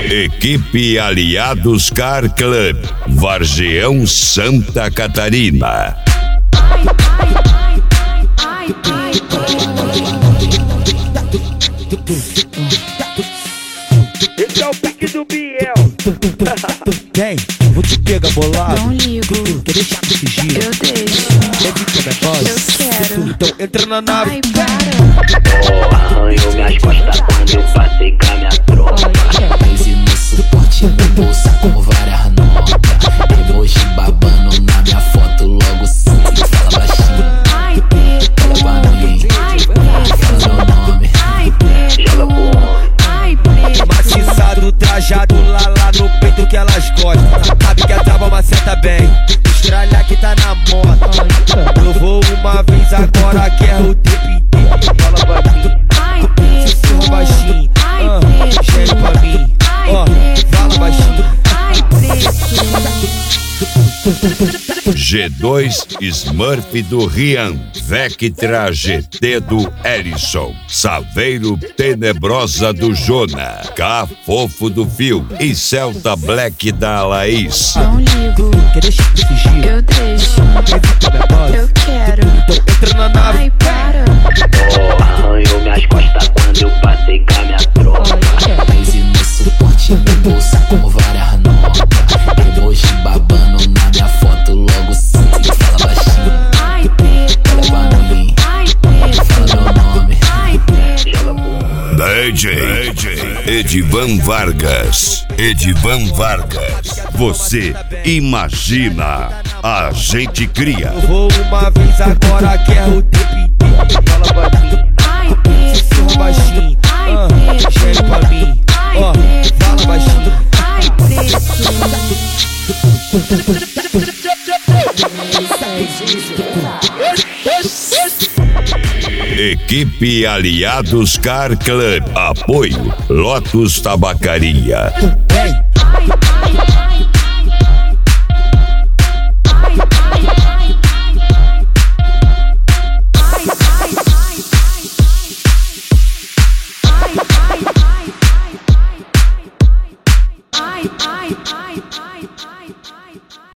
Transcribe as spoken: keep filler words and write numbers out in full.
Equipe Aliados Car Club, Vargeão, Santa Catarina. Esse é o pique do Biel. Vem, vou te pegar bolado. Não ligo. Quer deixar que fugir? Eu deixo. Quer vir com a minha voz? Eu quero. Então entra na nave. Ai, para. Oh, arranhou minhas costas quando eu passei com a minha tropa. Case no suporte no bolsa com várias notas. Emoji babando na minha foto, logo sinto. Fala baixinho. Ai, preto. Fala pra mim. Ai, preto. Fala meu nome. Ai, preto. Joga pro homem. Ai, preto. Maciçado, trajado lá, lá no peito que elas gostam. Sabe que a tábua maceta bem. Estralha que tá na moda. Provou uma vez, agora quer o tempo inteiro. Fala pra mim. Ai, preto. Sussurra baixinho. Ai, Ah, preto. Geme pra mim. Ai, Ó, preto. fala baixinho. Ai, preto. G dois Smurf do Rian, Vectra G T do Ellison, Saveiro Tenebrosa do Jona, K Fofo do Fio e Celta Black da Laís. Não ligo. Quer deixar que fugir? Eu deixo. Quer vir com a minha voz? Eu quero. Então entra na nave. Ai, para. Oh, arranhou minhas costas quando eu passei com a minha tropa. Case no suporte no bolsa com várias notas. Emoji babando na minha foto, logo sinto. Fala baixinho. Ai, preto. Fala pra mim. Ai, preto. Fala meu nome. Ai, preto. Joga pro homem. D J Edivan Vargas. Edivan Vargas. Você imagina, a gente cria. Vou uma vez, agora quer o tempo inteiro. Fala pra mim. Ai, preto. Sussurra baixinho. Ai, Ah, preto. Geme pra mim. Ai, Ó, preto. fala baixinho. Ai, preto. Equipe Aliados Car Club, apoio Lotus Tabacaria. Vem,